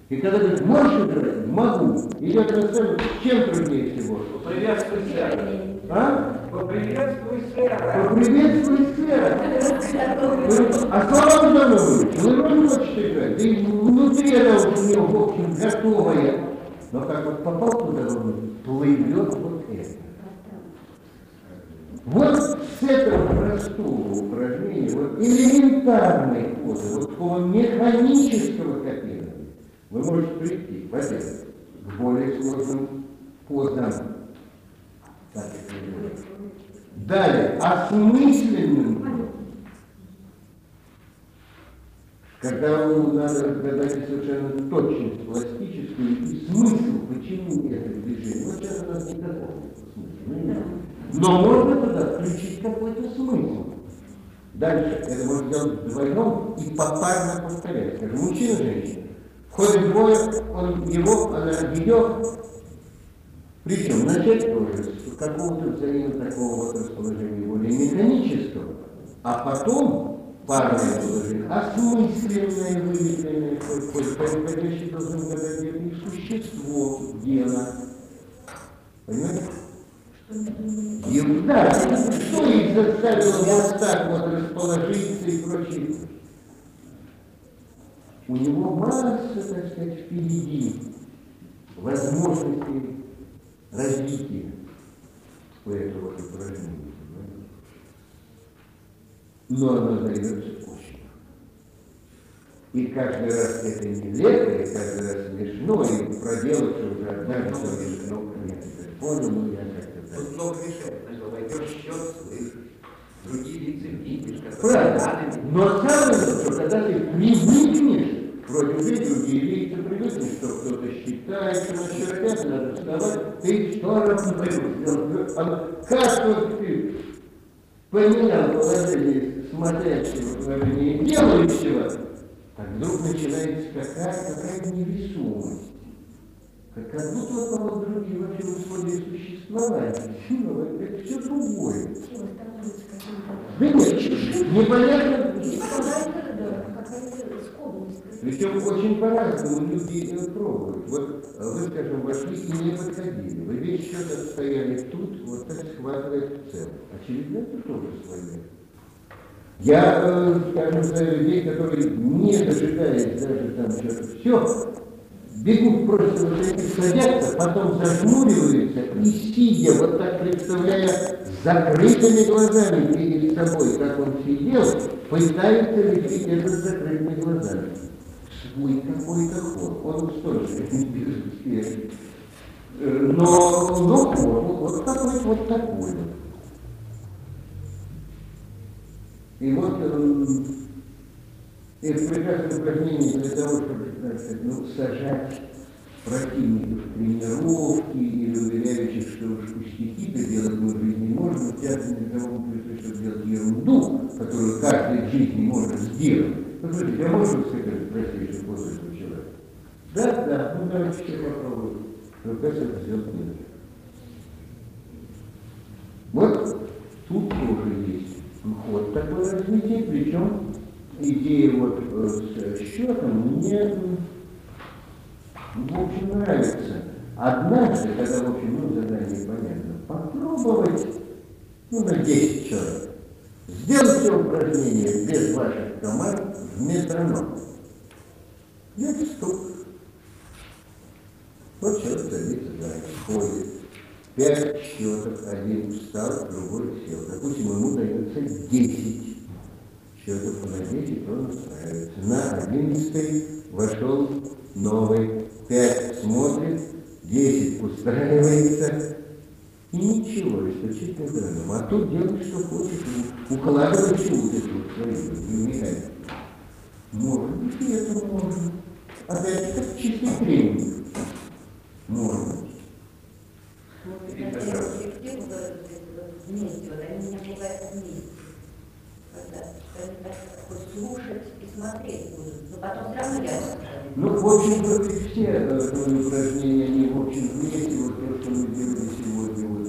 И когда говорит, можешь играть? Могу. Идет на сцену, чем труднее всего? Поприветствуй сферу. А? Поприветствуй сферу. Поприветствуй сферу. А слова не надо выучить. Вы вроде хочете играть. Да и внутри она уже у него, в общем, готовая. Но как вот попал туда, плывет вот это. Вот с этого простого упражнения, вот элементарной позы, вот такого механического копирования, вы можете прийти, во-первых, к более сложным позам. Далее, осмысленным позам. Когда вам надо разгадать совершенно точность пластическую и смысл, почему это движение. Вот сейчас у нас не такого смысла. Но можно туда включить какой-то смысл. Дальше это можно сделать вдвоем и попарно повторять. Скажем, мужчина, женщина. Входит в бой, он его, она ее. Причем начать тоже с какого-то взаимно такого вот расположения более механического, а потом парное положение, осмысленное, выявленное, происходящее должен гадать их существо, дело. Понимаете? И да, что их заставило вот так вот расположиться и прочее. У него масса, так сказать, впереди возможностей развития у этого упражнения. Но оно дается очень. И каждый раз это нелепо, и каждый раз смешно, и проделаться уже однажды, что я теперь понял, но я как-то... Тут много решает. Войдешь в счет, слышишь, другие лица видишь, правильно. Но самое, что когда ты привыкнешь, против людей, другие лица привыкнешь, что кто-то считает, что насчет этого надо вставать, ты что раз не пойдешь. Как вот ты поменял положение смотрящего, положение делающего, так вдруг начинает скакать какая-то невесомость. Как будто вот другие вообще условия существования. Это все другое. Да нет, непонятно. Причем очень по-разному люди пробуют. Вот вы, скажем, вошли и не подходили. Вы весь счет отстояли тут, вот так схватывает в целом. Очевидно, это тоже свое. Я, скажем, знаю людей, которые, не дожидаясь даже там что-то, все, бегут просто вот эти, садятся, потом зажмуриваются и, сидя, вот так представляя закрытыми глазами перед собой, как он сидел, пытается решить это с закрытыми глазами. Свой какой-то ход. Он тоже безуспешный. Но вот какой-то вот такой. И вот это прекрасное упражнение для того, чтобы сажать противников в тренировки или уверяющих, что уж пустяки-то делать мы в жизни можем, часто для того, чтобы делать ерунду, которую каждый в жизни может сделать. Послушайте, я могу сказать простейший после этого человека? Да, ну давайте все попробуем. Только это сделать не надо. Вот тут тоже есть ход такой развития, причем идея вот с счетом мне, в общем, нравится. Однажды, когда, в общем, задание понятно, попробовать, на 10 человек, сделать все упражнения без ваших команд в метроном. Это стук. Вот человек садится, ходит. 5 счетов, один встал, другой сел. Допустим, ему дается 10 счетов, на 10 он устраивается. На 11 вошел новый, 5 смотрит, 10 устраивается. И ничего, исключительно граном. А тут делай, что хочешь, укладывайся вот эту свою механику. Может быть, и это можно. Опять как чистый тренинг. Можно. Вместе, вот они меня бывают вместе. Когда хоть слушать и смотреть будут, но потом все равно я скажу. Ну, в общем, все упражнения, они, в общем, вместе, вот то, что мы делали сегодня, вот,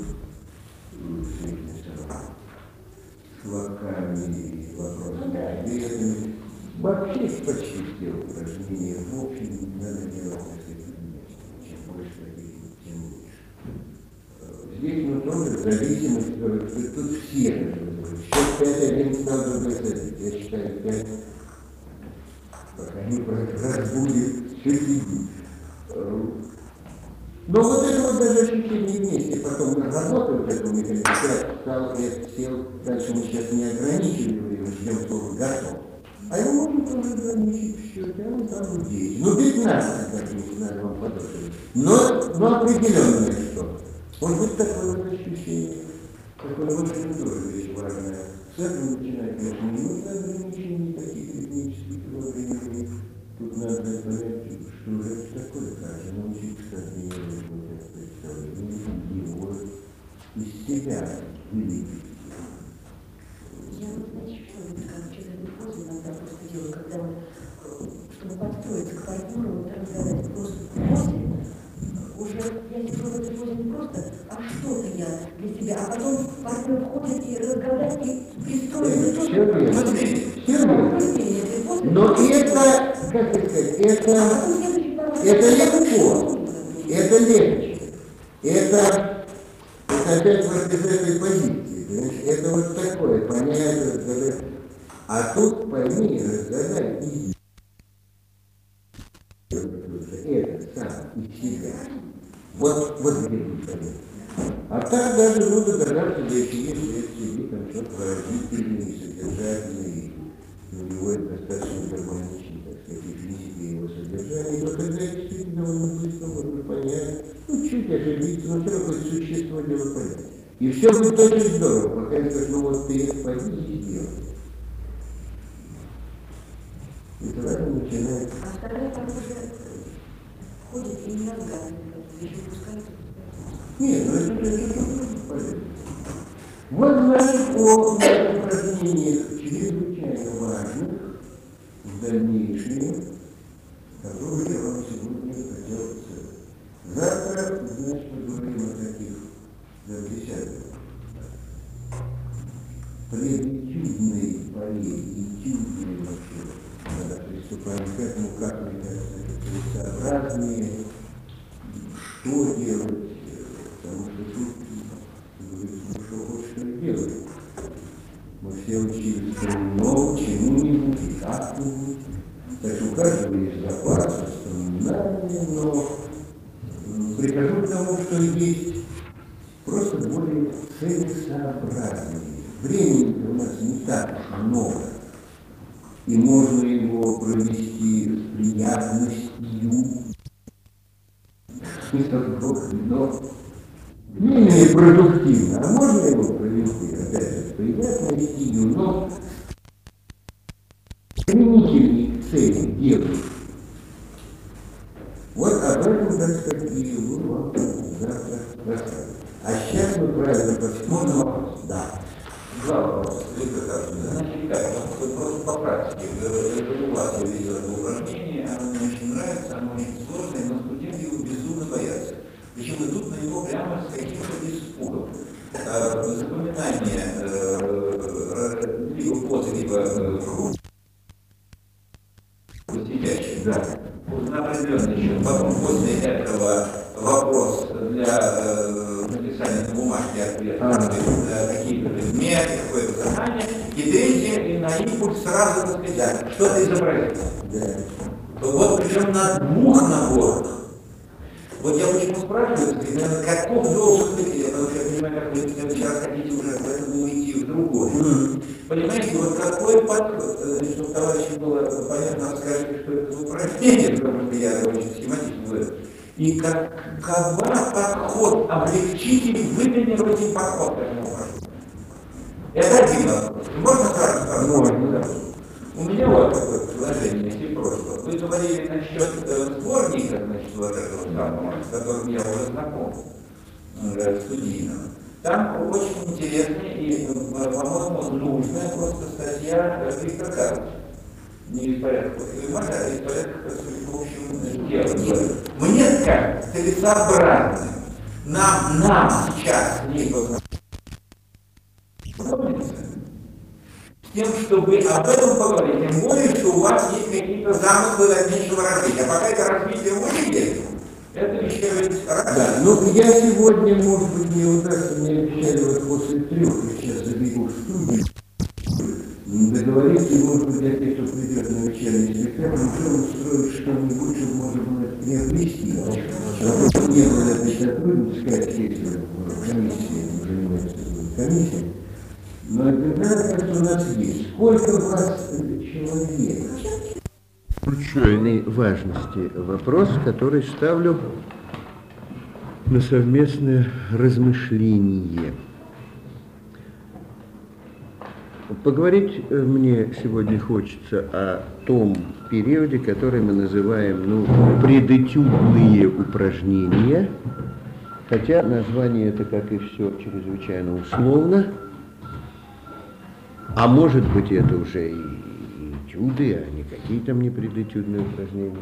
с локами и вопросами, ответами, Вообще почти все упражнения в общем надо делать чем больше таких, тем лучше. Здесь мы тоже в зависимости, тут все счет 5-1 стал другой садить. Я считаю 5, пока не разбудит, все сидит. Но вот это вот даже ощущение вместе, потом мы работаем к этому механизму, 5 встал, 5 сел, дальше мы сейчас не ограничиваем, ждем слово готов. А его можно тоже ограничить в счете, а он там 10. Ну 15, как не знаю, вам подошли. Но определенное что. Может быть такое вот ощущение, такое очень тоже вещь важная. С этого начинать, конечно, не нужно ограничений таких технических ограничений. Тут надо понять, что же это такое, как научиться тренировать вот это представление, его из себя вылепить. Я вот, знаете, что человек позу иногда просто делаю, когда он, чтобы подстроиться к партнеру, вот разгадать просто в позе, уже я сижу в этой позе не просто, а что-то я для себя, а потом партнер входит и разгадать, и пристроить тоже. Все верно. Но это, как сказать, это легко, это легче, это опять вот из этой позиции, понимаешь? Это вот такое, понять, разгадать. А тут пойми, разгадай и это сам, из себя. Вот где будет понять. А так даже нужно догадаться, да если есть там что-то выразительное, содержательное, у него это достаточно гармонично, так сказать, и физика, и его содержание, но тогда действительно довольно быстро можно понять, чуть ошибиться, но все равно существо дело понять. И все будет очень здорово, пока я скажу, ну вот ты это пойди и сделай. И тогда начинает. А вторая там уже ходит и не разгадывает, еще пускается. Нет, ну это полезно. Вот знаем о упражнениях чрезвычайно важных в дальнейшем, которые я вам сегодня хотел сказать. Завтра, значит, мы говорим о таких десятых. Плетюдной болезни, этюдной вообще. Когда приступаем к этому, как мне кажется, целесообразнее, что делать, потому что тут говорится, ну что хочешь, что и делать. Мы все учились много чему-нибудь и как-нибудь. Так что у каждого есть запас, воспоминания, но прихожу к тому, что есть просто более целесообразнее. Времени у нас не так много, и можно его провести с приятностью, но менее продуктивно, а можно его провести, опять же, с приятностью, но применительнее к цели делать. Вот об этом, так сказать, и буду вам завтра рассказывать. А сейчас мы правильно посмотрим вопрос. Да. Два вопроса. Значит, как, просто по практике. У вас я видел это упражнение, оно мне очень нравится, оно очень сложное, но студенты его безумно боятся. Причем идут на него прямо с каким-то испугом. Запоминание либо позы, либо рук, сидящих, да, на определенный счет. Потом после этого вопрос для написания на бумажке ответа, какие-то предметы, какое-то задание, и третье, и на импульс сразу сказать, что-то изобразить. Вот причем на двух наборах. Вот я почему спрашиваю, каков должен быть, потому что я понимаю, как вы сейчас хотите уже в этом уйти в другое. Понимаете, вот какой подход, чтобы товарищу было понятно, расскажите, что это за упражнение, потому что я очень схематично говорю. И какова подход, облегчитель, вытренировать подход к этому упражнению. Это один вопрос. Можно сразу? Можно, да. У меня вот такое предложение, если просто. Вы говорили насчет сборника, значит, вот этого самого, с которым я уже знаком, студийного. Там очень интересная и, по-моему, нужная просто статья Виктора Карловича. Не беспорядок Климата, а беспорядок, в общем, дела. Мне кажется, целесообразно нам сейчас не тем, чтобы об этом поговорить, тем более, что у вас есть какие-то замыслы дальнейшего развития. А пока это развитие вы видите, это еще ведь Да, ну я сегодня, может быть, не удастся, мне обещали вот после 3, я сейчас забегу в студию, договориться, может быть, для тех, кто придет на вечерний спектакль, уже устроить что-нибудь, чтобы можно было приобрести. Чтобы не было этой сотрудницы, сказать, если комиссия, занимается комиссией, но это у нас есть. Сколько у вас человек? Ключевой важности вопрос, который ставлю на совместное размышление. Поговорить мне сегодня хочется о том периоде, который мы называем предэтюдные упражнения, хотя название это, как и все, чрезвычайно условно, а может быть это уже и этюды, а не какие там не предэтюдные упражнения.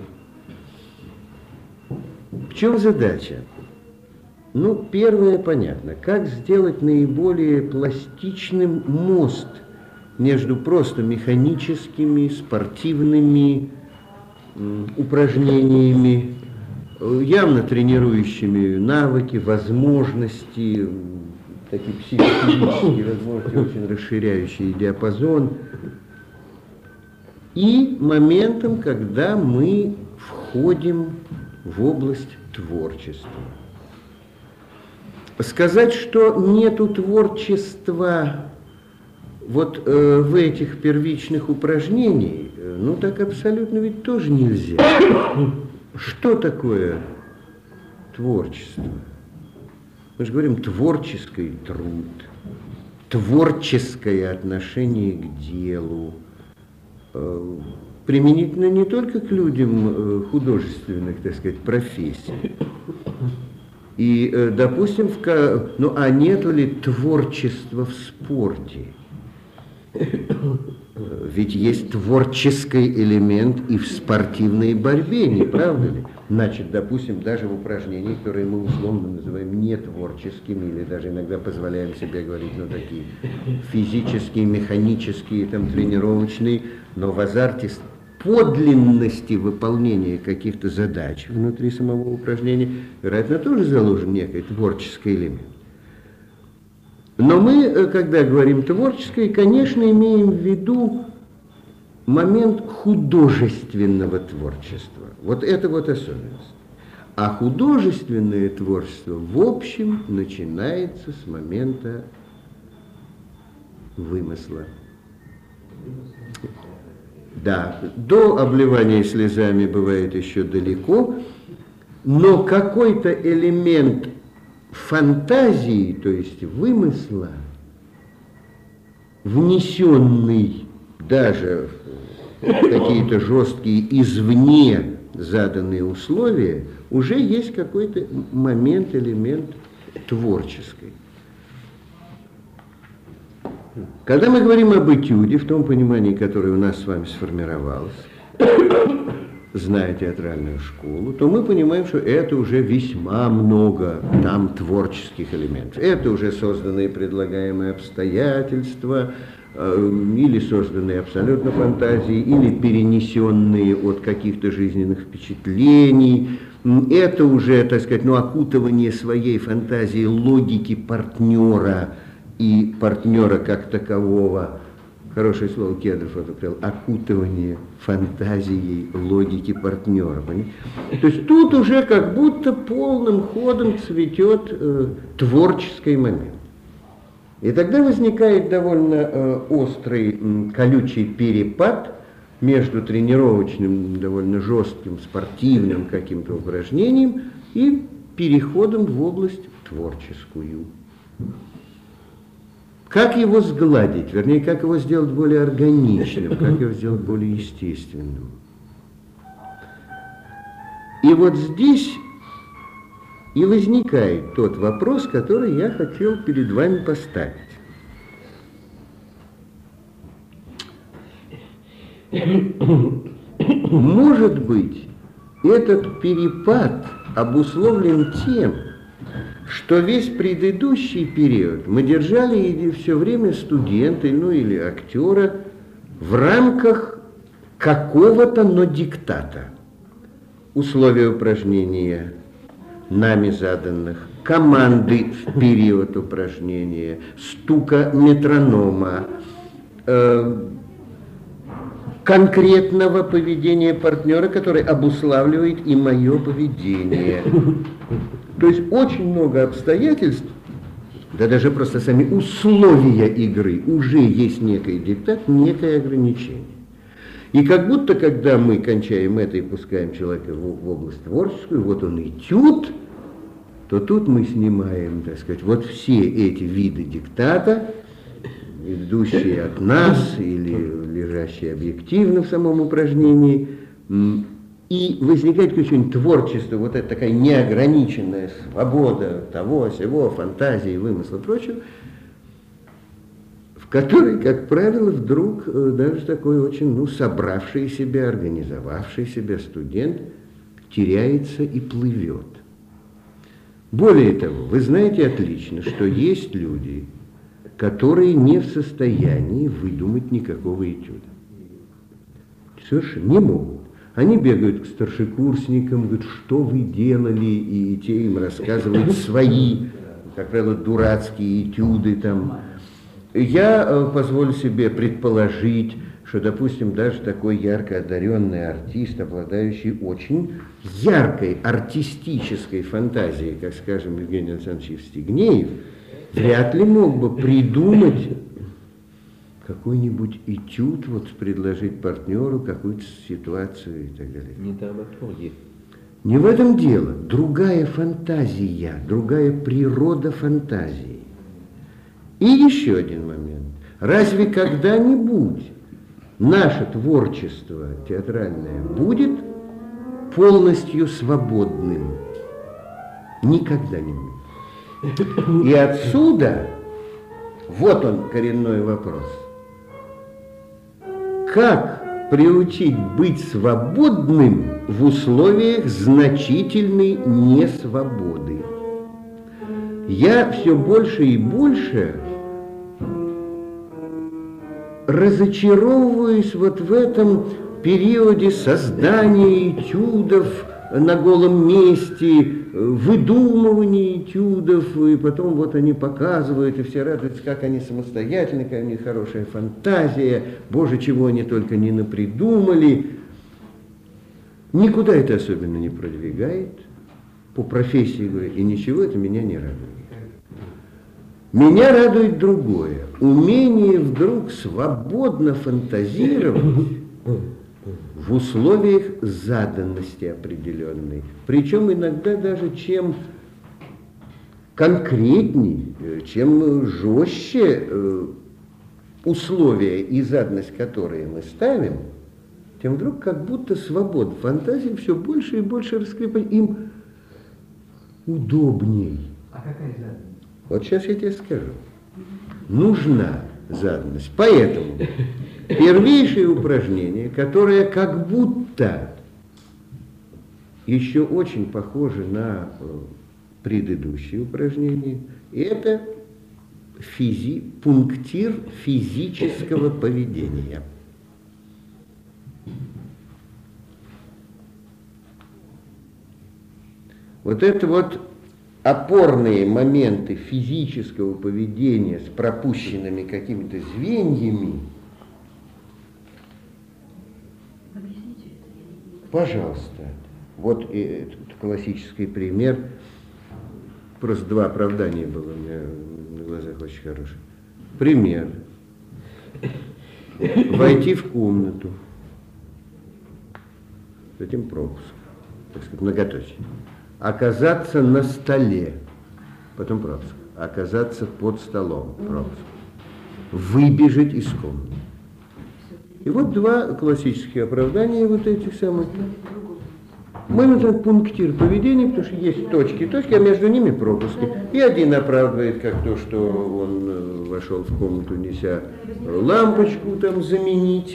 В чем задача? Первое понятно, как сделать наиболее пластичным мост между просто механическими, спортивными упражнениями, явно тренирующими навыки, возможности, такие психологические возможности, очень расширяющие диапазон, и моментом, когда мы входим в область творчества. Сказать, что нету творчества вот в этих первичных упражнениях, так абсолютно ведь тоже нельзя. Что такое творчество? Мы же говорим творческий труд, творческое отношение к делу, применительно не только к людям художественных, так сказать, профессий. И, допустим, а нету ли творчества в спорте? Ведь есть творческий элемент и в спортивной борьбе, не правда ли? Значит, допустим, даже в упражнениях, которые мы условно называем нетворческими, или даже иногда позволяем себе говорить, такие физические, механические, тренировочные, но в азарте подлинности выполнения каких-то задач внутри самого упражнения, вероятно, тоже заложен некий творческий элемент. Но мы, когда говорим творческое, конечно, имеем в виду момент художественного творчества. Вот это вот особенность. А художественное творчество, в общем, начинается с момента вымысла. Да, до обливания слезами бывает еще далеко, но какой-то элемент фантазии, то есть вымысла, внесенный даже в какие-то жесткие извне заданные условия, уже есть какой-то момент, элемент творческий. Когда мы говорим об этюде, в том понимании, которое у нас с вами сформировалось, зная театральную школу, то мы понимаем, что это уже весьма много там творческих элементов. Это уже созданные предлагаемые обстоятельства, или созданные абсолютно фантазии, или перенесенные от каких-то жизненных впечатлений. Это уже, так сказать, окутывание своей фантазии логики партнера и партнера как такового. Хорошее слово Кедров употребил, окутывание фантазией логики партнера. Понимаете? То есть тут уже как будто полным ходом цветет творческий момент. И тогда возникает довольно острый, колючий перепад между тренировочным, довольно жестким, спортивным каким-то упражнением и переходом в область творческую. Как его сгладить, вернее, как его сделать более органичным, как его сделать более естественным. И вот здесь и возникает тот вопрос, который я хотел перед вами поставить. Может быть, этот перепад обусловлен тем, что весь предыдущий период мы держали все время студента, ну или актера в рамках какого-то, но диктата. Условия упражнения нами заданных, команды в период упражнения, стука метронома, конкретного поведения партнера, который обуславливает и мое поведение. То есть очень много обстоятельств, да даже просто сами условия игры, уже есть некий диктат, некое ограничение. И как будто, когда мы кончаем это и пускаем человека в область творческую, вот он этюд, то тут мы снимаем, так сказать, вот все эти виды диктата, идущие от нас или лежащие объективно в самом упражнении, и возникает какое-нибудь творчество, вот это такая неограниченная свобода того, сего, фантазии, вымысла и прочего, в которой, как правило, вдруг даже такой очень, собравший себя, организовавший себя студент теряется и плывет. Более того, вы знаете отлично, что есть люди, которые не в состоянии выдумать никакого этюда. Совершенно не могут. Они бегают к старшекурсникам, говорят, что вы делали, и те им рассказывают свои, как правило, дурацкие этюды там. Я позволю себе предположить, что, допустим, даже такой ярко одаренный артист, обладающий очень яркой артистической фантазией, как, скажем, Евгений Александрович Евстигнеев, вряд ли мог бы придумать какой-нибудь этюд, вот предложить партнеру какую-то ситуацию и так далее. Не драматургия. Не в этом дело. Другая фантазия, другая природа фантазии. И еще один момент. Разве когда-нибудь наше творчество театральное будет полностью свободным? Никогда не будет. И отсюда, вот он коренной вопрос. Как приучить быть свободным в условиях значительной несвободы? Я все больше и больше разочаровываюсь вот в этом периоде создания этюдов на голом месте, выдумывания этюдов, и потом вот они показывают, и все радуются, как они самостоятельны, какая у них хорошая фантазия, боже, чего они только не напридумали. Никуда это особенно не продвигает, по профессии говорю, и ничего это меня не радует. Меня радует другое. Умение вдруг свободно фантазировать в условиях заданности определенной. Причем иногда даже чем конкретней, чем жестче условия и заданность, которые мы ставим, тем вдруг как будто свобода фантазии все больше и больше раскрепляет. Им удобней. А какая заданность? Вот сейчас я тебе скажу. Нужна заданность. Поэтому первейшее упражнение, которое как будто еще очень похоже на предыдущее упражнение, это пунктир физического поведения. Вот это вот опорные моменты физического поведения с пропущенными какими-то звеньями. Пожалуйста. Вот этот классический пример. Просто два оправдания было у меня на глазах очень хороших. Пример. Войти в комнату. Затем пропуск. Так сказать, многоточие. Оказаться на столе, потом пропуск. Оказаться под столом, пропуск. Выбежать из комнаты. И вот два классических оправдания вот этих самых. Мы называем пунктир поведения, потому что есть точки, а между ними пропуски. И один оправдывает как то, что он вошел в комнату, неся лампочку там заменить,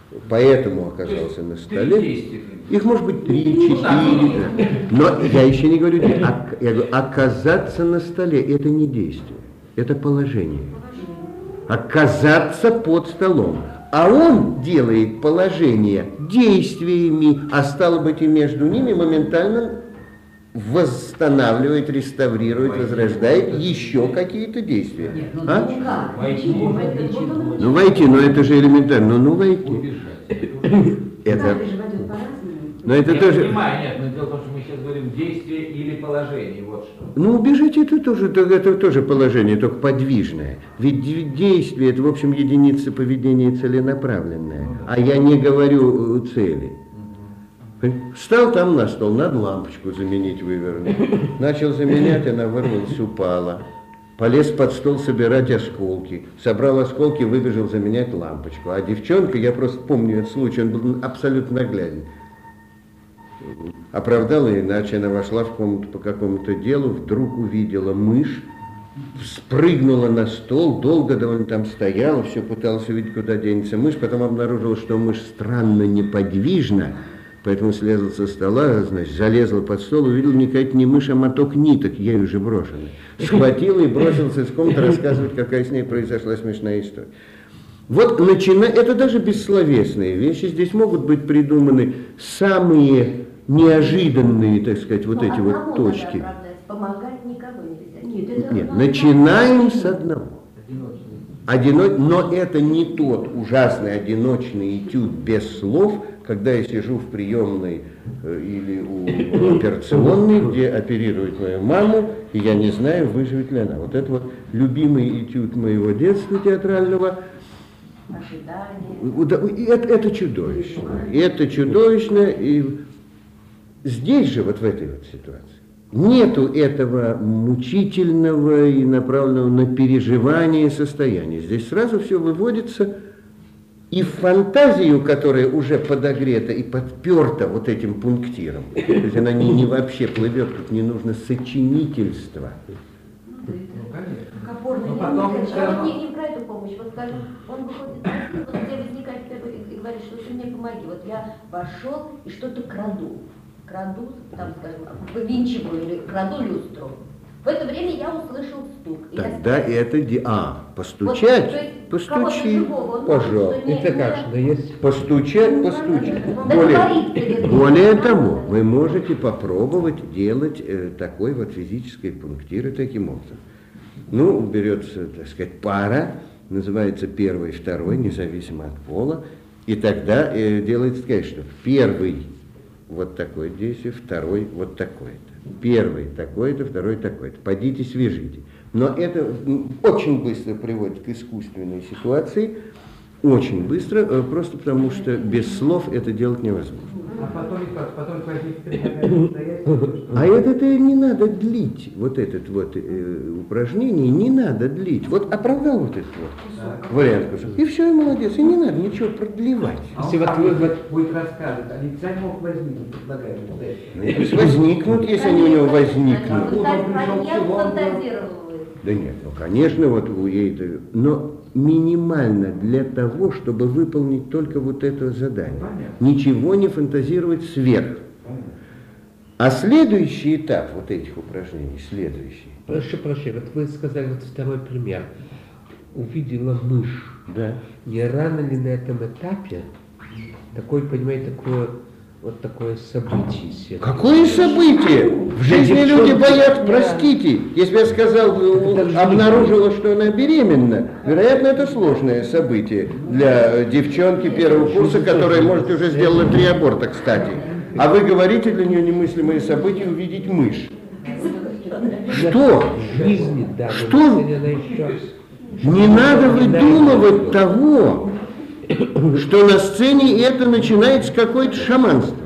поэтому оказался на столе. действия. Их может быть 3, 4, но я еще не говорю, я говорю, оказаться на столе – это не действие, это положение. Оказаться под столом. А он делает положение действиями, а стало быть и между ними моментально восстанавливает, реставрирует, возрождает еще какие-то действия. А? Ну войти, но это же элементарно, ну войти. Это... Но это Я тоже... понимаю, нет, но дело в том, что мы сейчас говорим действие или положение, вот что. Ну, убежать это тоже положение, только подвижное. Ведь действие – это, в общем, единица поведения целенаправленная. А я не говорю цели. Встал там на стол, надо лампочку заменить, вывернуть. Начал заменять, она вырвалась, упала. Полез под стол собирать осколки. Собрал осколки, выбежал заменять лампочку. А девчонка, я просто помню этот случай, он был абсолютно нагляден. Оправдала, иначе она вошла в комнату по какому-то делу, вдруг увидела мышь, спрыгнула на стол, долго довольно там стояла, все пыталась увидеть, куда денется мышь, потом обнаружила, что мышь странно неподвижна, поэтому слезла со стола, значит, залезла под стол, увидела никакая не мышь, а моток ниток, ей уже брошенный. Схватила и бросился из комнаты рассказывать, какая с ней произошла смешная история. Вот это даже бессловесные вещи, здесь могут быть придуманы самые неожиданные, так сказать, вот эти вот точки. Помогать никого нельзя. Нет, начинаем с одного. Но это не тот ужасный одиночный этюд без слов, когда я сижу в приемной или у операционной, где оперируют мою маму, и я не знаю, выживет ли она. Вот это вот любимый этюд моего детства театрального. Это чудовищно. Это чудовищно. И здесь же, вот в этой вот ситуации, нету этого мучительного и направленного на переживание состояния. Здесь сразу все выводится и в фантазию, которая уже подогрета и подперта вот этим пунктиром. То есть она не вообще плывет, тут не нужно сочинительства. А вот не про эту помощь. Вот скажем, он выходит, вот где возникает и говорит, что ты мне помоги. Вот я вошел и что-то краду, там, скажем, повинчиваю или краду люстру. В это время я услышал стук. Тогда это... постучать? Вот, постучи, пожалуйста. Это как же, есть... Постучать. Более того, вы можете попробовать делать такой вот физический пунктир таким образом. Ну, берется, так сказать, пара, называется первый, второй, независимо от пола, и тогда делается, конечно, первый вот такое действие, второй вот такое-то. Первый такой-то, второй такой-то. Пойдите, свяжите. Но это очень быстро приводит к искусственной ситуации, очень быстро, просто потому что без слов это делать невозможно. А это не надо длить, вот этот вот упражнение не надо длить. Вот оправдал вот этот вот вариант, и все, и молодец, и не надо ничего продлевать. Если вот будет рассказывать, они сами могут возникнуть, предлагают. Возникнут, если они у него возникнут. Да нет, ну конечно, вот но минимально для того, чтобы выполнить только вот это задание. Ничего не фантазировать сверх. А следующий этап вот этих упражнений, следующий. Прошу прощения, вот вы сказали вот второй пример. Увидела мышь. Да. Не рано ли на этом этапе понимаете, такое событие? Какое событие? В жизни люди боятся, простите, если я сказал, обнаружила, что она беременна, вероятно, это сложное событие для девчонки первого курса, которая, может, уже сделала 3 аборта, кстати. А вы говорите, для нее немыслимое событие увидеть мышь. Что? Жизни, да. Что? Не надо выдумывать того, что на сцене это начинается какое-то шаманство.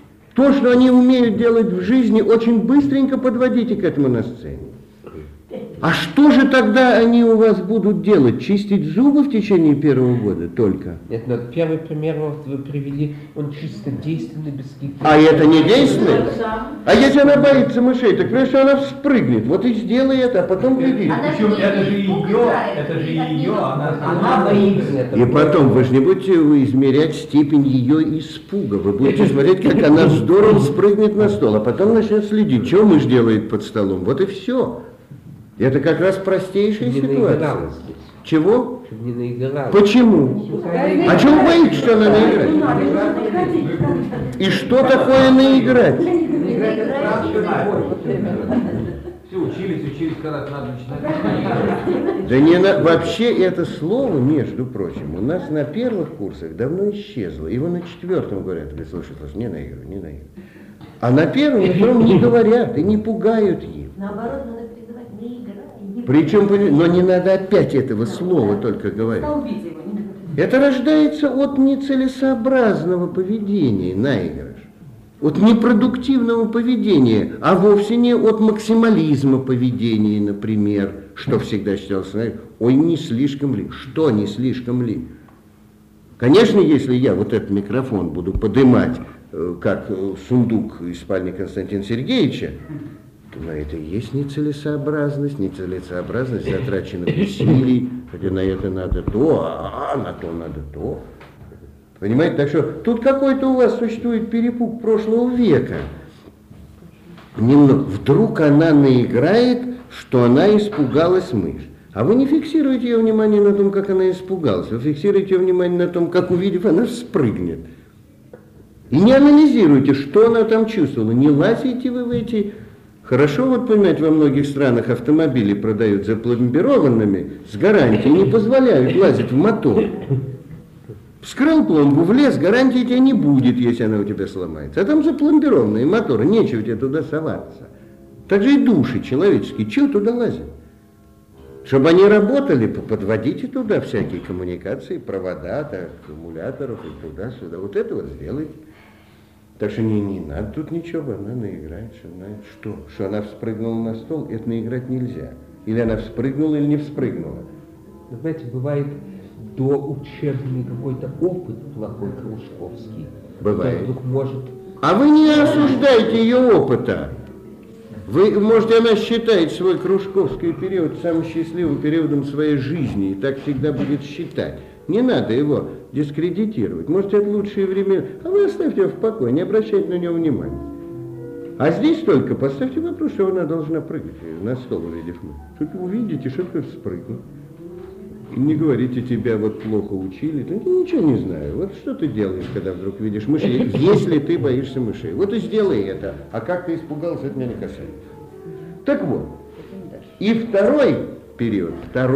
То, что они умеют делать в жизни, очень быстренько подводите к этому на сцене. А что же тогда они у вас будут делать? Чистить зубы в течение первого года только? Нет, но первый пример вот вы привели, он чисто действенный, без каких-то... А это не действует? А если она боится мышей, так понимаешь, что она вспрыгнет. Вот и сделай это, а потом гляди. Причем это же ее, она боится. И потом, вы же не будете измерять степень ее испуга. Вы будете смотреть, как она здорово спрыгнет на стол, а потом начнет следить, что мышь делает под столом. Вот и все. Это как раз простейшая ситуация. Чего? Чтобы не наигралась. Почему? А чего вы боитесь, что она наиграет? И что такое наиграть? Все учились, когда надо начинать. Да не на... Вообще это слово, между прочим, у нас на первых курсах давно исчезло. Его на 4-м говорят, слушай, не наигрывай, не наигрывай. А на первом, на втором не говорят и не пугают им. Наоборот, надо призывать не играть. Причем, но не надо опять этого слова только говорить. Это рождается от нецелесообразного поведения, наигрыш. От непродуктивного поведения, а вовсе не от максимализма поведения, например, что всегда считалось, ой, не слишком ли? Что не слишком ли? Конечно, если я вот этот микрофон буду поднимать, как сундук из спальни Константина Сергеевича, то на это есть нецелесообразность затраченных усилий, хотя на это надо то, а на то надо то. Понимаете, так что тут какой-то у вас существует перепуг прошлого века. Вдруг она наиграет, что она испугалась мышь. А вы не фиксируете ее внимание на том, как она испугалась, вы фиксируете ее внимание на том, как, увидев, она спрыгнет. И не анализируйте, что она там чувствовала, не лазите вы в эти... Хорошо, вот, понимаете, во многих странах автомобили продают запломбированными, с гарантией, не позволяют лазить в мотор. Вскрыл пломбу, влез, гарантии тебе не будет, если она у тебя сломается. А там запломбированные моторы, нечего тебе туда соваться. Так же и души человеческие, чего туда лазить? Чтобы они работали, подводите туда всякие коммуникации, провода, так, аккумуляторов и туда-сюда. Вот это вот сделайте. Так что не надо тут ничего, она наиграет, что она вспрыгнула на стол, это наиграть нельзя. Или она вспрыгнула, или не вспрыгнула. Знаете, бывает доучебный какой-то опыт плохой кружковский. Бывает. Вдруг может... А вы не осуждаете ее опыта. Вы, может, она считает свой кружковский период самым счастливым периодом своей жизни, и так всегда будет считать. Не надо его дискредитировать. Может, это лучшие времена. А вы оставьте его в покое, не обращайте на него внимания. А здесь только поставьте вопрос, что она должна прыгать на стол, увидев мы. Что вы увидите, что ты спрыгнул. И не говорите, тебя вот плохо учили. Да я ничего не знаю. Вот что ты делаешь, когда вдруг видишь мышей, если ты боишься мышей. Вот и сделай это. А как ты испугался, это меня не касается. Так вот. И второй период,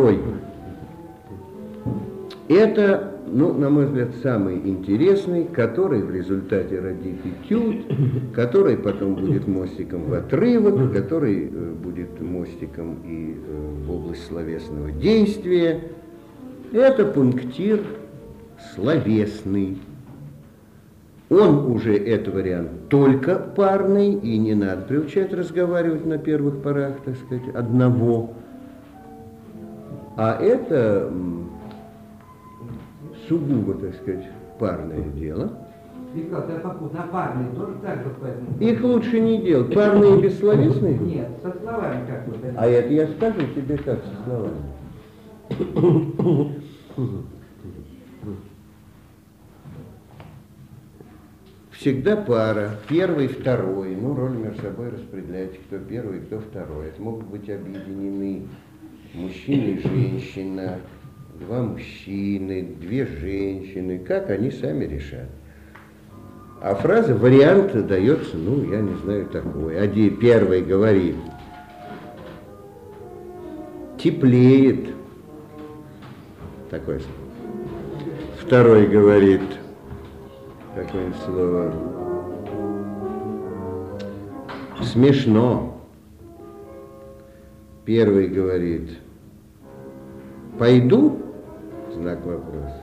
это, ну, на мой взгляд, самый интересный, который в результате родит этюд, который потом будет мостиком в отрывок, который будет мостиком и в область словесного действия. Это пунктир словесный. Он уже, это вариант, только парный, и не надо приучать разговаривать на первых порах, так сказать, одного. А это... сугубо, так сказать, парное дело. На парные тоже так же поэтому. Их лучше не делать. Парные и бессловесные? Нет, со словами как вот это. А это я скажу тебе как со словами. Всегда пара, первый, второй, ну, роль между собой распределяйте, кто первый, кто второй. Это могут быть объединены мужчина и женщина, два мужчины, две женщины, как они сами решат. А фраза, вариант дается, ну, я не знаю, такой. Первый говорит, теплеет, такое слово. Второй говорит, такое слово, смешно. Первый говорит, пойду, знак вопроса.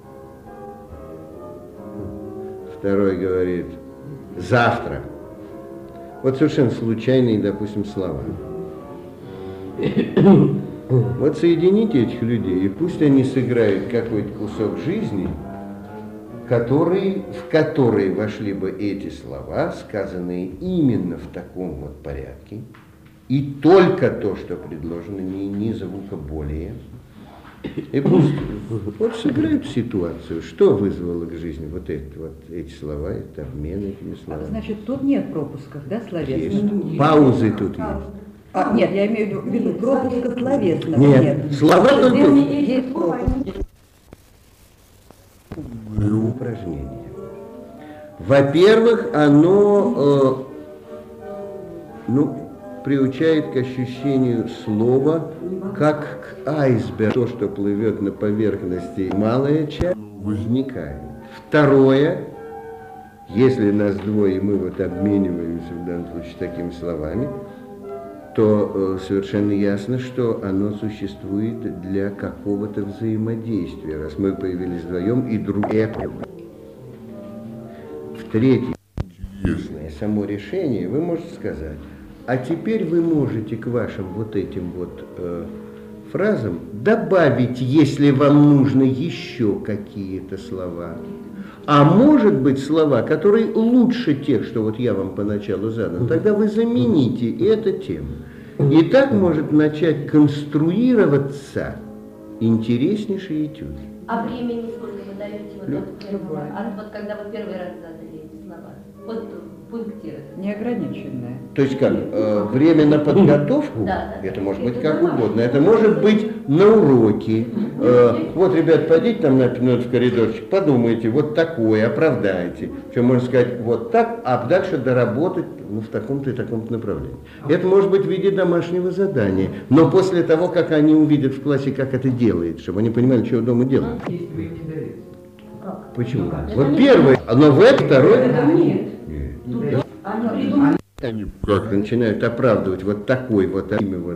Второй говорит, завтра. Вот совершенно случайные, допустим, слова. Вот соедините этих людей, и пусть они сыграют какой-то кусок жизни, в который вошли бы эти слова, сказанные именно в таком вот порядке, и только то, что предложено, ни звука более. И пусть вот сыграют ситуацию, что вызвало к жизни вот эти слова, этот обмен этими словами. Значит, тут нет пропусков, да, словесных? Есть. Паузы тут есть. Нет, я имею в виду пропуска словесного. Нет, слова только есть пропуск. Упражнение. Во-первых, оно приучает к ощущению слова как к айсбергу. То, что плывет на поверхности, малая часть возникает. Второе, если нас двое, и мы вот обмениваемся в данном случае такими словами, то совершенно ясно, что оно существует для какого-то взаимодействия, раз мы появились вдвоем и друг это. В-третьих, само решение, вы можете сказать, а теперь вы можете к вашим вот этим вот фразам добавить, если вам нужно еще какие-то слова. А может быть слова, которые лучше тех, что вот я вам поначалу задал, тогда вы замените это тем. И так может начать конструироваться интереснейший этюд. А времени сколько вы даете от первого? Вот когда вы первый раз задали эти слова? Вот пунктировать. Неограниченное. То есть как, время на подготовку, Да. это может быть как угодно, это может быть на уроке. Вот, ребят, пойдите там на минут в коридорчик, подумайте, вот такое, оправдайте. Что можно сказать, вот так, а дальше доработать в таком-то и таком-то направлении. Это может быть в виде домашнего задания, но после того, как они увидят в классе, как это делается, чтобы они понимали, что дома делают. Почему? Вот первое, но в это второе. Нет. Они как-то начинают оправдывать вот такой вот имя вот,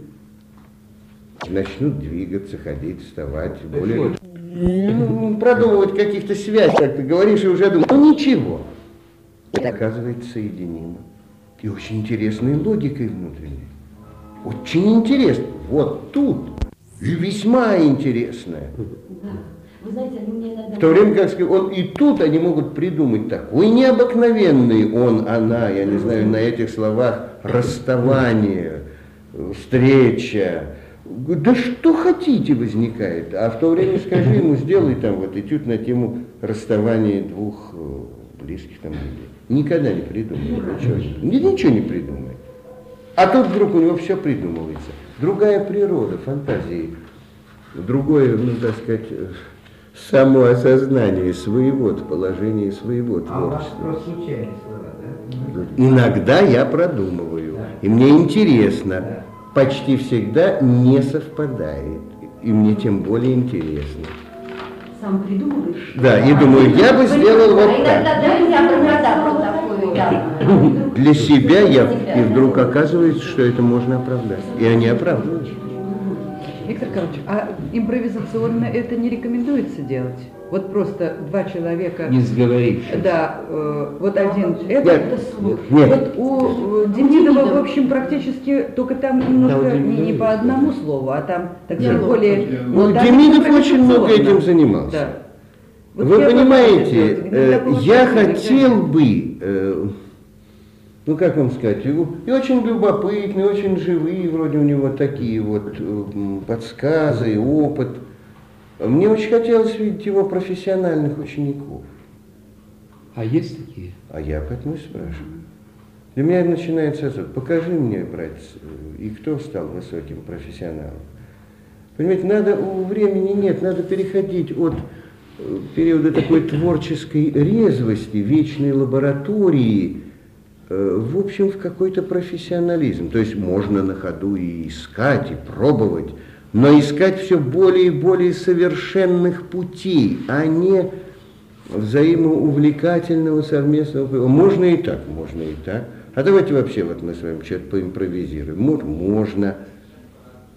начнут двигаться, ходить, вставать, более продумывать каких-то связей, как ты говоришь, и уже думаешь, ну ничего. Это оказывается соединимо. И очень интересной логикой внутренней. Очень интересно. Вот тут. И весьма интересная. Вы знаете, они мне иногда... В то время, как сказать, и тут они могут придумать такой необыкновенный он, она, я не знаю, на этих словах расставание, встреча, да что хотите возникает. А в то время скажи ему, сделай там вот этюд на тему расставания двух близких там людей. Никогда не придумает ничего не придумает. А тут вдруг у него все придумывается. Другая природа, фантазии, другое, так сказать, самоосознание своего положения, своего творчества. А у вас просто случайные слова, да? Иногда я продумываю, и мне интересно, почти всегда не совпадает, и мне тем более интересно. Сам придумываешь? Да, и думаю, я бы сделал вот так. Иногда я прогадал такую, да. Для себя и вдруг оказывается, что это можно оправдать. И они оправдывают. Виктор Карлович, а импровизационно это не рекомендуется делать? Вот просто два человека... Не сговорившись. Да, вот один это... Нет. Вот у Демидова, в общем, практически только там немножко не по одному слову, а там такие более... Ну, Демидов очень много этим занимался. Да. Вот Вы я понимаете, я хотел бы... ну, как вам сказать, и очень любопытный, очень живые, вроде у него такие вот подсказы, опыт. Мне очень хотелось видеть его профессиональных учеников. А есть такие? А я поэтому и спрашиваю. Для меня начинается отсюда. Покажи мне, братец, и кто стал высоким профессионалом. Понимаете, времени нет, надо переходить от периода такой творческой резвости, вечной лаборатории, в общем, в какой-то профессионализм. То есть можно на ходу и искать, и пробовать, но искать все более и более совершенных путей, а не взаимоувлекательного совместного. Можно и так, можно и так. А давайте вообще вот мы с вами что-то поимпровизируем. Можно.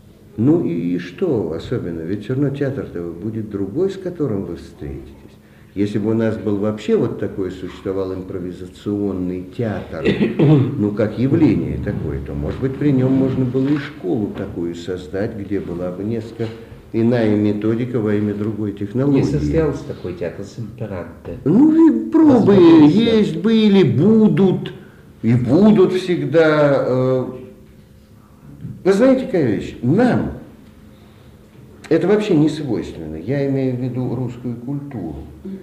Ну и что особенно? Ведь все равно театр-то будет другой, с которым вы встретитесь. Если бы у нас был вообще вот такой, существовал импровизационный театр, ну, как явление такое, то, может быть, при нем можно было и школу такую создать, где была бы несколько иная методика во имя другой технологии. Не состоялся такой театр Семперанте. Ну, и пробы есть, были, будут, и будут всегда. Вы знаете, какая вещь? Нам это вообще не свойственно. Я имею в виду русскую культуру.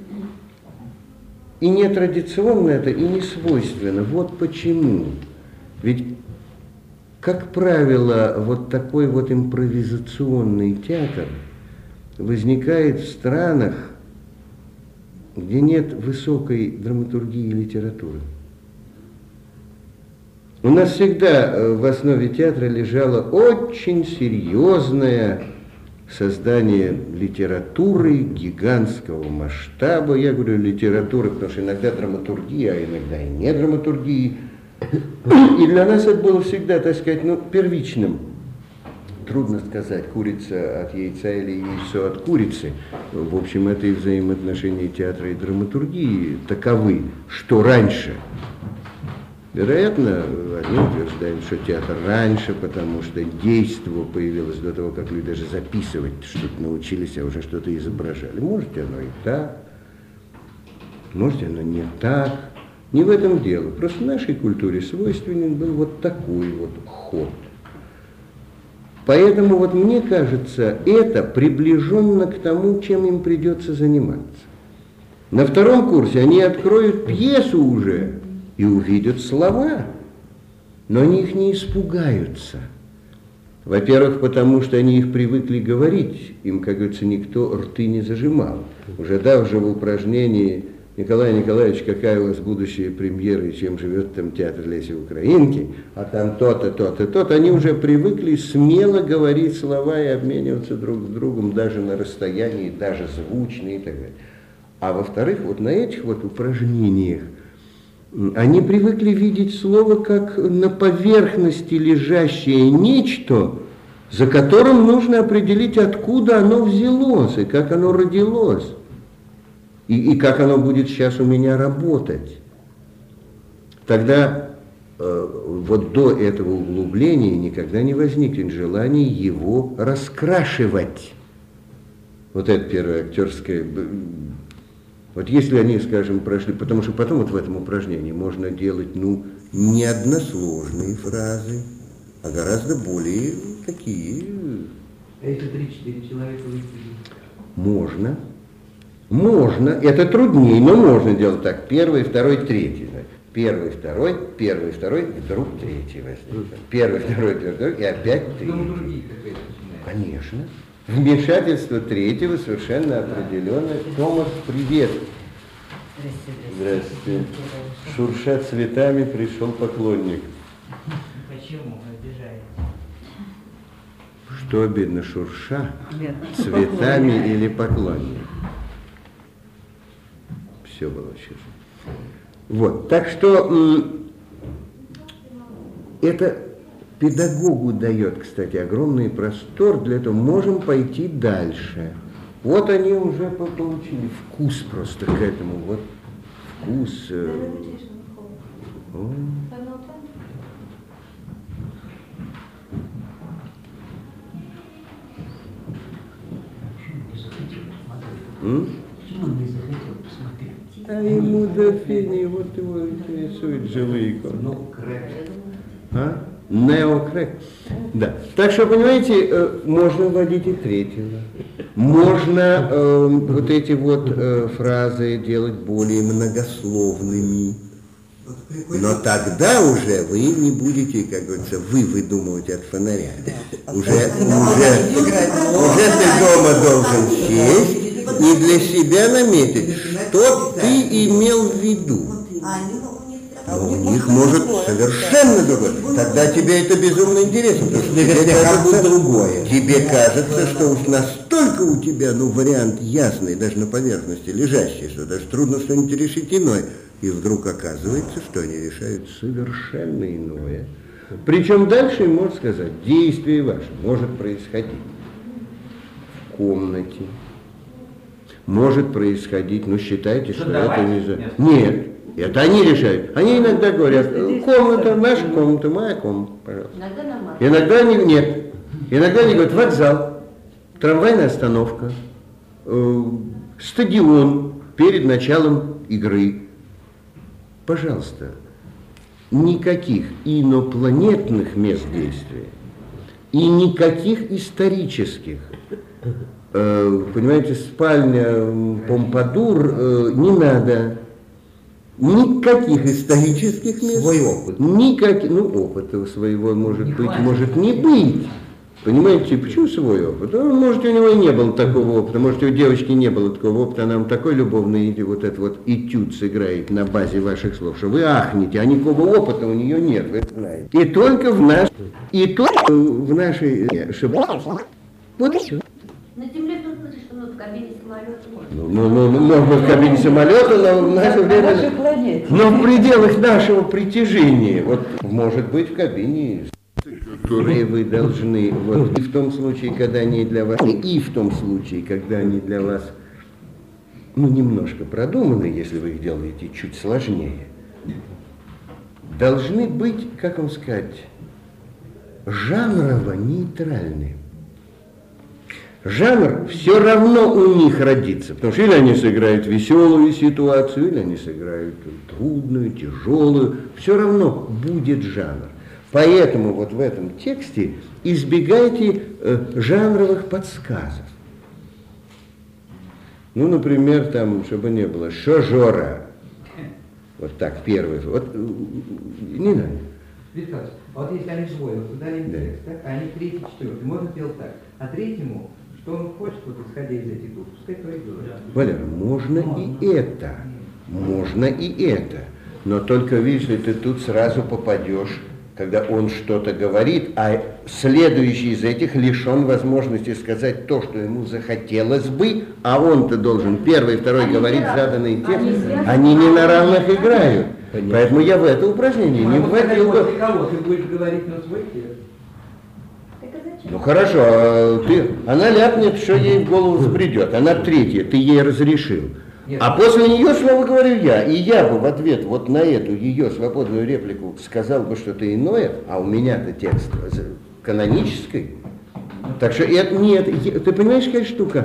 И не традиционно это, и не свойственно. Вот почему. Ведь, как правило, вот такой вот импровизационный театр возникает в странах, где нет высокой драматургии и литературы. У нас всегда в основе театра лежало очень серьезное создание литературы гигантского масштаба. Я говорю литературы, потому что иногда драматургия, а иногда и не драматургии. И для нас это было всегда, так сказать, ну, первичным. Трудно сказать, курица от яйца или яйцо от курицы. В общем, это и взаимоотношения театра и драматургии таковы, что раньше. Вероятно, одни утверждают, что театр раньше, потому что действо появилось до того, как люди даже записывать что-то научились, а уже что-то изображали. Может, оно и так, может, оно не так. Не в этом дело. Просто нашей культуре свойственен был вот такой вот ход. Поэтому вот мне кажется, это приближенно к тому, чем им придется заниматься. На втором курсе они откроют пьесу уже и увидят слова, но они их не испугаются. Во-первых, потому что они их привыкли говорить, им, как говорится, никто рты не зажимал. Уже дав же в упражнении Николай Николаевич, какая у вас будущая премьера и чем живет там театр Леси Украинки, а там то-то, то-то, то-то, они уже привыкли смело говорить слова и обмениваться друг с другом даже на расстоянии, даже звучно и так далее. А во-вторых, вот на этих вот упражнениях они привыкли видеть слово как на поверхности лежащее нечто, за которым нужно определить, откуда оно взялось и как оно родилось. И как оно будет сейчас у меня работать. Тогда вот до этого углубления никогда не возникнет желания его раскрашивать. Вот это первое актерское. Вот если они, скажем, прошли, потому что потом вот в этом упражнении можно делать, ну, не односложные фразы, а гораздо более такие. А если 3-4 человека выйти? Можно. Можно, это труднее, но можно делать так. Первый, второй, третий. Первый, второй, вдруг третий возник. Первый, второй, и опять третий. Конечно. Вмешательство третьего совершенно определенное. Томас, привет. Здравствуйте. Шурша цветами пришел поклонник. Почему обижаете? Что обидно, шурша цветами или поклонник? Все было честно. Вот, так что это педагогу дает, кстати, огромный простор для этого. Можем пойти дальше. Вот они уже получили вкус просто к этому. Вот вкус. А ему до фени, вот его интересует живые иконы. А? Неокрэк. Да. Так что, понимаете, можно вводить и третьего. Можно вот эти вот фразы делать более многословными. Но тогда уже вы не будете, как говорится, вы выдумывать от фонаря. Уже ты дома должен сесть и для себя наметить, что ты имел в виду. Но у них может совершенно другое. Тогда тебе это безумно интересно, потому что тебе кажется, что уж настолько у тебя, ну, вариант ясный, даже на поверхности лежащий, что даже трудно что-нибудь решить иное. И вдруг оказывается, что они решают совершенно иное. Причем дальше им можно сказать, действие ваше может происходить в комнате, может происходить, ну считайте, что Задавать это не... место? Нет, это они решают. Они иногда говорят, комната, наша комната, моя комната, пожалуйста. Иногда нормально. Иногда они, нет, иногда они говорят, вокзал, трамвайная остановка, стадион перед началом игры. Пожалуйста, никаких инопланетных мест действия и никаких исторических. Понимаете, спальня Помпадур не надо. Никаких исторических мест. Свой опыт. Никаких, ну, опыта своего может Не быть, хватит. может не быть. Понимаете, почему свой опыт? Может, у него и не было такого опыта, может, у девочки не было такого опыта, она вам такой любовный вот этот вот этюд сыграет на базе ваших слов, что вы ахнете, а никакого опыта у нее нет, вы знаете. И только в нашей... Вот и все. На земле в том смысле, что в кабине самолета можно. Ну, можно в кабине самолета, но в наше На время... нашей планете. Но в пределах нашего притяжения, вот, может быть, в кабине, которые вы должны, вот, и в том случае, когда они для вас, и в том случае, когда они для вас, ну, немножко продуманы, если вы их делаете чуть сложнее, должны быть, как вам сказать, жанрово нейтральны. Жанр все равно у них родится, потому что или они сыграют веселую ситуацию, или они сыграют трудную, тяжелую, все равно будет жанр. Поэтому вот в этом тексте избегайте жанровых подсказов. Ну, например, там, чтобы не было «шожора». Вот так, первый. Вот, не надо. Виктор, а вот если они двое, вот туда один текст, так, а они третий, четвертый, можно сделать так. А третьему, что он хочет, вот исходя из этих двух, пускай пройдет. Валера, можно и это. Можно и это. Но только, видишь ли, ты тут сразу попадешь, когда он что-то говорит, а следующий из этих лишен возможности сказать то, что ему захотелось бы, а он-то должен первый, второй говорить заданный текст. Они не на равных играют. Понятно. Поэтому я в это упражнение не вводил бы. Кого ты будешь говорить на свой текст? Так а зачем? Ну хорошо, она ляпнет, что ей в голову взбредет. Она третья, ты ей разрешил. Нет. А после нее слово говорю я. И я бы в ответ вот на эту ее свободную реплику сказал бы что-то иное, а у меня-то текст канонический. Так что это нет, ты понимаешь, какая штука?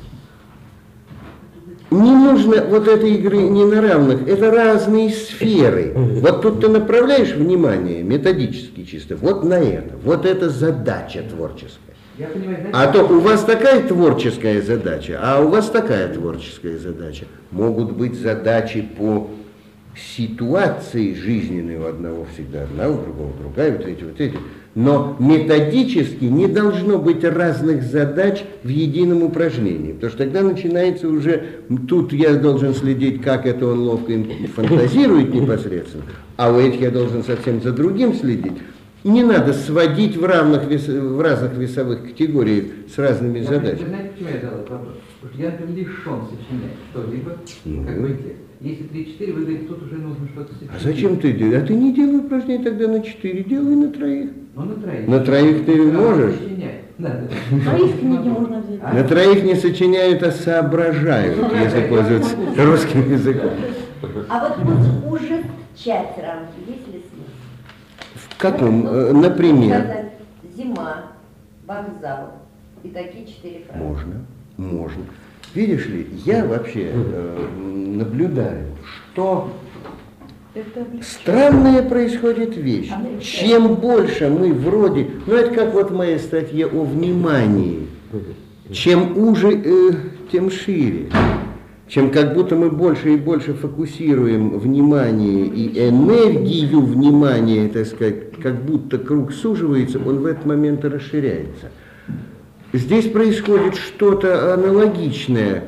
Не нужно вот этой игры не на равных, это разные сферы. Вот тут ты направляешь внимание методически чисто, вот на это, вот это задача творческая. Я понимаю, знаете, А то у вас такая творческая задача, а у вас такая творческая задача. Могут быть задачи по ситуации жизненной, у одного всегда одна, у другого другая, вот эти. Но методически не должно быть разных задач в едином упражнении, потому что тогда начинается уже, тут я должен следить, как это он ловко фантазирует непосредственно, а у этих я должен совсем за другим следить. Не надо сводить в разных весовых категориях с разными задачами. Вы знаете, почему я задал этот вопрос? Потому что я, например, лишен сочинять что-либо, как бы текст. Если 3-4, вы говорите, тут уже нужно что-то сочинять. А зачем ты делаешь? А ты не делай упражнения тогда на 4, делай на 3. Ну, на троих. На троих ты можешь? Сочинять. Да. Троих книги можно взять. На троих не сочиняют, а соображают, если пользуются русским языком. А вот ужестчать рамки, есть ли смысл? В каком? Ну, Например? сказать, зима, вокзал и такие 4 фразы. Можно. Видишь ли, я вообще наблюдаю, что странная происходит вещь. Чем больше мы вроде, ну это как вот в моей статье о внимании, чем уже, тем шире. Чем как будто мы больше и больше фокусируем внимание и энергию внимания, так сказать, как будто круг суживается, он в этот момент и расширяется. Здесь происходит что-то аналогичное.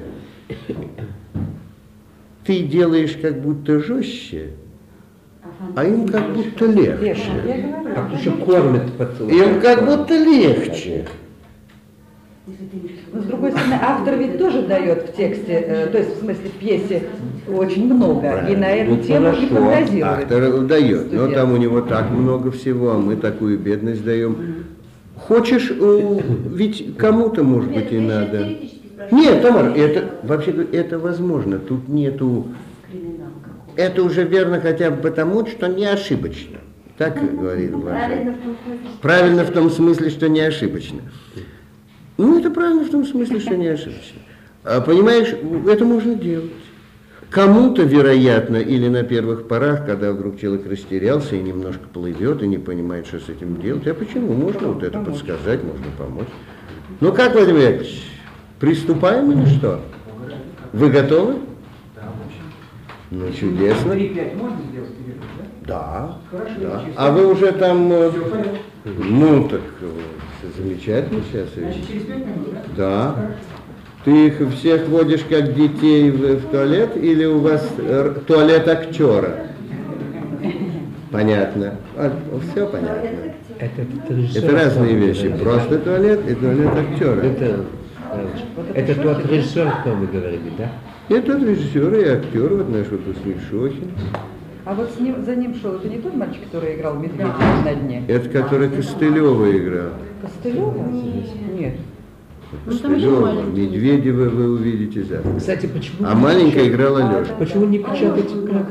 Ты делаешь как будто жестче, а им как будто легче. Как еще кормят поцелуй. Им как будто легче. Но с другой стороны, автор ведь тоже дает в тексте, то есть в смысле в пьесе очень много, и на эту тему и фантазирует. Автор дает, но там у него так много всего, а мы такую бедность даем. Хочешь, ведь кому-то, может быть, и надо. Нет, Тамара, это вообще это возможно. Тут нету. Криминал какой-то. Это уже верно хотя бы потому, что не ошибочно. Так говорит Блаженный. Правильно в том смысле, что не ошибочно. Ну, это правильно в том смысле, что не ошибочно. А, понимаешь, это можно делать. Кому-то, вероятно, или на первых порах, когда вдруг человек растерялся и немножко плывет, и не понимает, что с этим делать. А почему? Можно вот это подсказать, можно помочь. Ну как, Владимир Яковлевич, приступаем или что? Вы готовы? Ну, чудесно. 3-5 можно сделать перерыв, да? Да. Хорошо. Да. А вы уже там... Все, понятно. Ну, так замечательно сейчас. Значит, через 5 минут, да? Да. Ты их всех водишь как детей в туалет или у вас туалет актера? Понятно. Все понятно. Это разные вещи. Просто туалет и туалет актера. Это тот режиссер, о ком вы говорили, да? Это режиссер и актер, вот наш выпускник Шохин. А вот за ним шел, это не тот мальчик, который играл Медведева на дне? Это который Костылева играл. Костылева? Нет. Костылева, Медведева вы увидите завтра. Кстати, почему... А маленькая играла Леша. Почему не печатаете программу?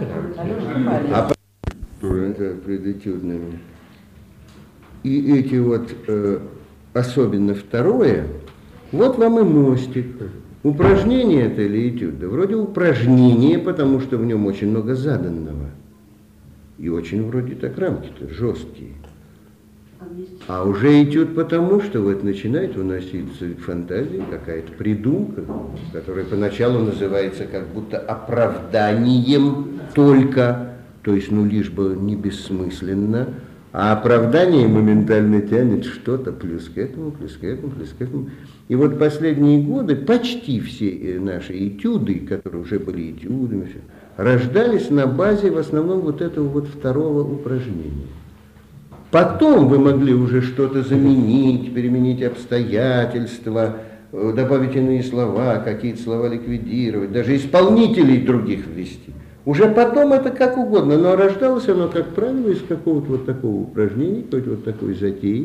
Это предэтюдными. И эти вот, особенно второе, вот вам и мостик. Упражнение это или этюд? Да вроде упражнение, потому что в нем очень много заданного. И очень вроде так рамки-то жесткие. А уже этюд потому, что вот начинает выноситься фантазия, какая-то придумка, которая поначалу называется как будто оправданием только, то есть ну лишь бы не бессмысленно, а оправдание моментально тянет что-то плюс к этому, плюс к этому, плюс к этому. И вот последние годы почти все наши этюды, которые уже были этюдами, рождались на базе в основном вот этого вот второго упражнения. Потом вы могли уже что-то заменить, переменить обстоятельства, добавить иные слова, какие-то слова ликвидировать, даже исполнителей других ввести. Уже потом это как угодно, но рождалось оно, как правило, из какого-то вот такого упражнения, какой-то вот такой затеи.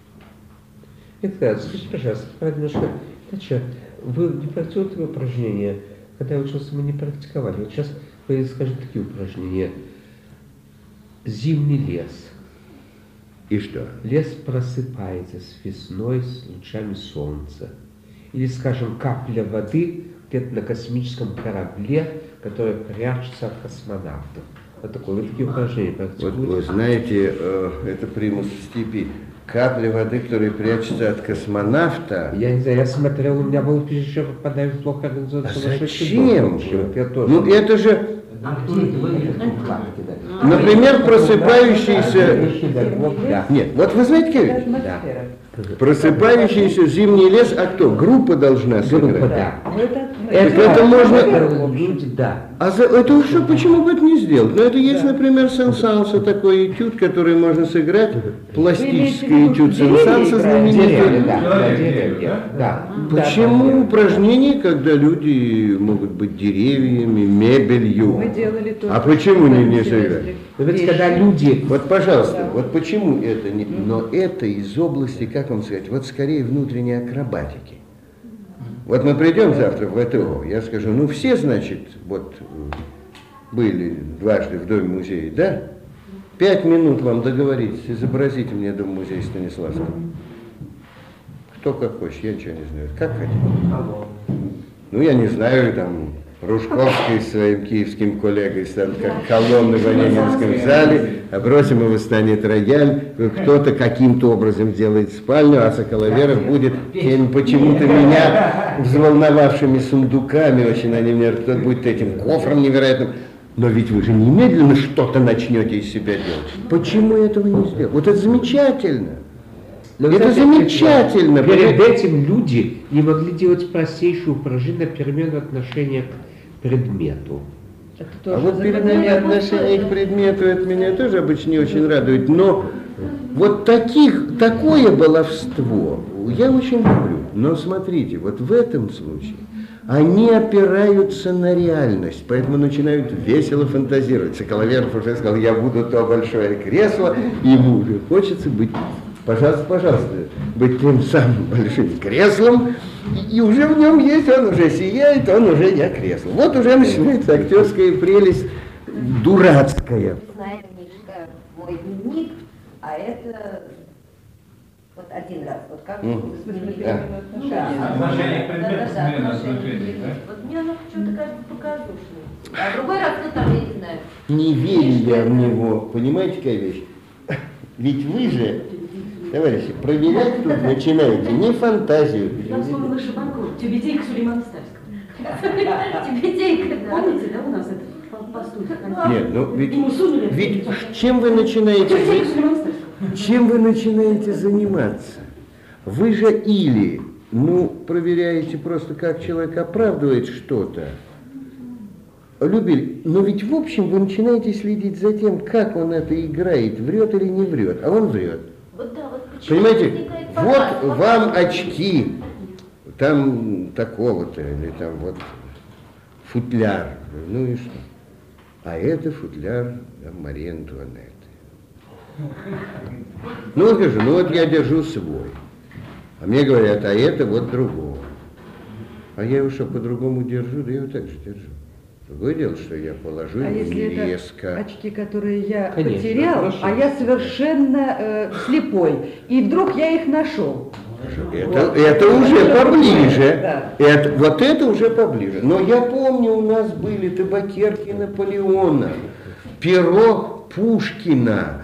Это, скажите, пожалуйста, немножко, вы не практикуете упражнения, когда я учился, мы не практиковали. Вот сейчас вы скажете такие упражнения. Зимний лес. И что? Лес просыпается с весной, с лучами солнца. Или, скажем, капля воды где-то на космическом корабле, который прячется от космонавтов. Вот такое, вот такие упражнения практикуете. Вот вы знаете, это примус в степи. Капля воды, которая прячется от космонавта. Я не знаю, я смотрел, у меня было впечатление, что попадаю в плохо организованный Зачем? Ну тоже. это же... Например, просыпающийся... Нет, вот вы знаете, Кевин? Да. Просыпающийся зимний лес, а кто? Группа должна сыграть. Да. Это можно... Да. А это что, почему бы это не сделать? Ну, это есть, например, Сен-Санса, такой этюд, который можно сыграть, пластический этюд Сен-Санса знаменитый. Да. Почему упражнения, когда люди могут быть деревьями, мебелью? Мы делали то, А почему не сыграть? Но ведь когда люди... Вот, пожалуйста, вот почему это не... Но это из области, как вам сказать, вот скорее внутренней акробатики. Вот мы придем завтра в ВТО, я скажу, ну все, значит, вот были дважды в Доме музея, да? 5 минут вам договоритесь, изобразите мне Дом музея Станиславского. Кто как хочет, я ничего не знаю. Как хотите? Ну, я не знаю, там, Ружковский с своим киевским коллегой станут как колонны в Онегинском зале, а бросим его станет рояль, кто-то каким-то образом сделает спальню, а Соколоверов будет теми почему-то меня взволновавшими сундуками, очень они мне, кто-то будет этим кофром невероятным. Но ведь вы же немедленно что-то начнете из себя делать. Почему этого не сделать? Вот это замечательно. Но это замечательно. Перед этим люди не могли делать простейшие упражнения на перемену отношения к предмету. А вот перемене отношения к предмету, это меня тоже обычно не очень радует. Но вот такое баловство я очень люблю. Но смотрите, вот в этом случае они опираются на реальность, поэтому начинают весело фантазировать. Соколоверов уже сказал, я буду то большое кресло, и ему уже хочется быть, пожалуйста, быть тем самым большим креслом, И уже в нем есть, он уже сияет, он уже не кресло. Вот уже начинается актерская прелесть дурацкая. Знаете, Мишка, мой дневник, а это вот один раз, вот как вы восприняли. Отношение к предмету, смена отношений, да? Вот мне оно почему-то кажется показушным. А другой раз, ну там, я не знаю. Не верю я в него. Понимаете, какая вещь? Ведь вы же, товарищи, проверять тут начинаете не фантазию. Я вспомнила Шабанкова, тюбетейка Сулеймана Стальского. Тюбетейка, да. Помните, да, у нас это пастух? Нет, ну Ему сунули. ведь чем вы начинаете Тюбетейка Сулеймана Стальского. чем вы начинаете заниматься? Вы же или, проверяете просто, как человек оправдывает что-то, любили, но ведь в общем вы начинаете следить за тем, как он это играет, врет или не врет, а он врет. Вот да, вот почему Понимаете, возникает вот фантазия? вам очки, там такого-то, или там вот футляр, ну и что? А это футляр Марии Антуанетты. Ну, скажу, вот я держу свой. А мне говорят, а это вот другого. А я его что, по-другому держу? Да я его так же держу. Другое дело, что я положу А его если не это резко. очки, которые я Конечно, потерял, хорошо. а я совершенно слепой, и вдруг я их нашел. Это уже поближе. Да. Вот это уже поближе. Но я помню, у нас были табакерки Наполеона, перо Пушкина,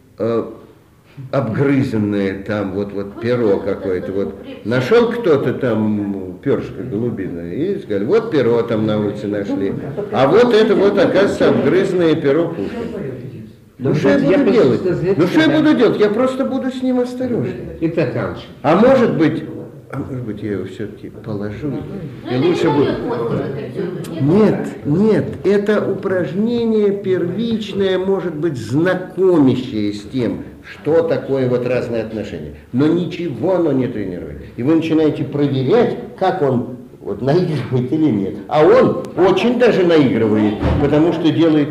обгрызанное там, вот перо какое-то. Вот. Нашел кто-то там перышко голубиное, и сказали, вот перо там на улице нашли. А вот это вот, оказывается, обгрызанное перо Пушкина. Ну что я буду делать? Ну что я буду делать? Я просто буду с ним осторожен. Итак, Иванович, А может быть, я его все-таки положу. И лучше будет. Нет, это упражнение первичное, может быть, знакомящее с тем, что такое вот разные отношения. Но ничего оно не тренирует. И вы начинаете проверять, как он вот наигрывает или нет. А он очень даже наигрывает, потому что делает...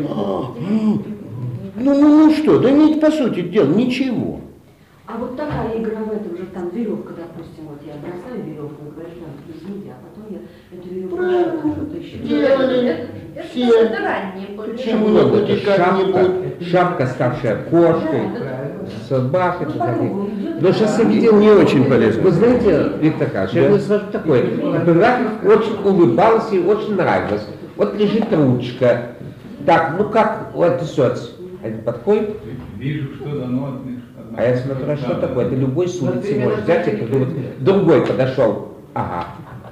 Ну что, да нет, по сути дела, ничего. А вот такая игра в этом же, там веревка, допустим, вот я бросаю веревку, говорю, там, извините, а потом я эту веревку что-то еще. Делали все. Это раннее Почему не будет как-нибудь? шапка, ставшая кошкой, собакой, но сейчас я видел Не очень полезно. Вы знаете, Виктор Карпович, я вам скажу такое. Например, очень улыбалась и очень нравилось. Вот лежит ручка. Так, как вот отнесется? Это подходит? Вижу, что дано от них. А я смотрю, а что такое? Это любой с улицы может взять, и когда вот другой подошел. Ага.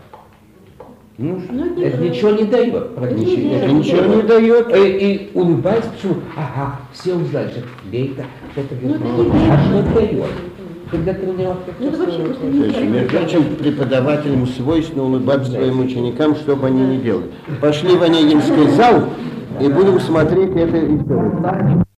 Это ничего не дает. Это ничего не дает. И улыбается, почему? Ага, все узнали, что это флейта, что это вертолет. А что это дает? Когда тренировка... Между прочим, преподавателям свойственно улыбаться своим ученикам, что бы они ни делали. Пошли в Онегинский зал и будем смотреть эту историю.